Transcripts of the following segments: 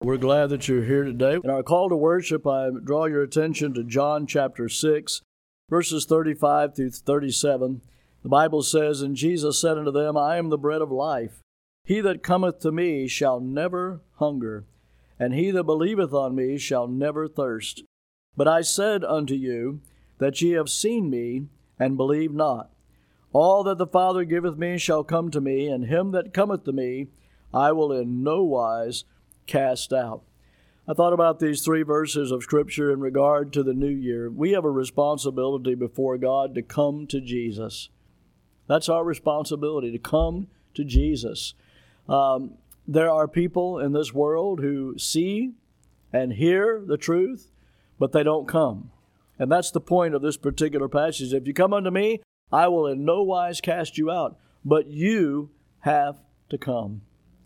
We're glad that you're here today. In our call to worship, I draw your attention to John chapter 6, verses 35 through 37. The Bible says, "And Jesus said unto them, I am the bread of life. He that cometh to me shall never hunger, and he that believeth on me shall never thirst. But I said unto you, that ye have seen me, and believe not. All that the Father giveth me shall come to me, and him that cometh to me I will in no wise cast out." I thought about these three verses of Scripture in regard to the new year. We have a responsibility before God to come to Jesus. That's our responsibility, to come to Jesus. There are people in this world who see and hear the truth, but they don't come. And that's the point of this particular passage. If you come unto me, I will in no wise cast you out, but you have to come.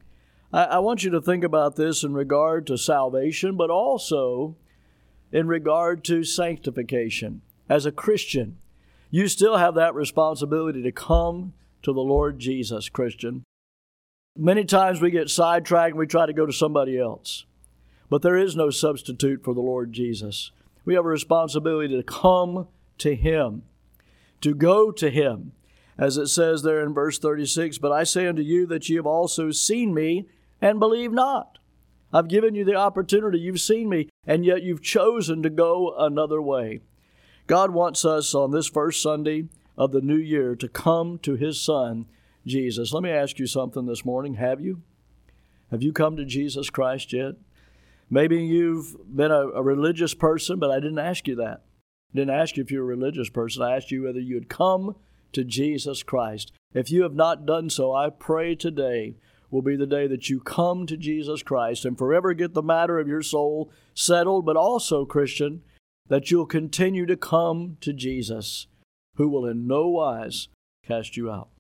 I want you to think about this in regard to salvation, but also in regard to sanctification. As a Christian, you still have that responsibility to come to the Lord Jesus, Christian. Many times we get sidetracked and we try to go to somebody else. But there is no substitute for the Lord Jesus. We have a responsibility to come to Him, to go to Him. As it says there in verse 36, "But I say unto you that ye have also seen me, and believe not." I've given you the opportunity. You've seen me, and yet you've chosen to go another way. God wants us on this first Sunday of the new year to come to His Son, Jesus. Let me ask you something this morning. Have you? Have you come to Jesus Christ yet? Maybe you've been a religious person, but I didn't ask you that. I didn't ask you if you're a religious person. I asked you whether you had come to Jesus Christ. If you have not done so, I pray today will be the day that you come to Jesus Christ and forever get the matter of your soul settled, but also, Christian, that you'll continue to come to Jesus, who will in no wise cast you out.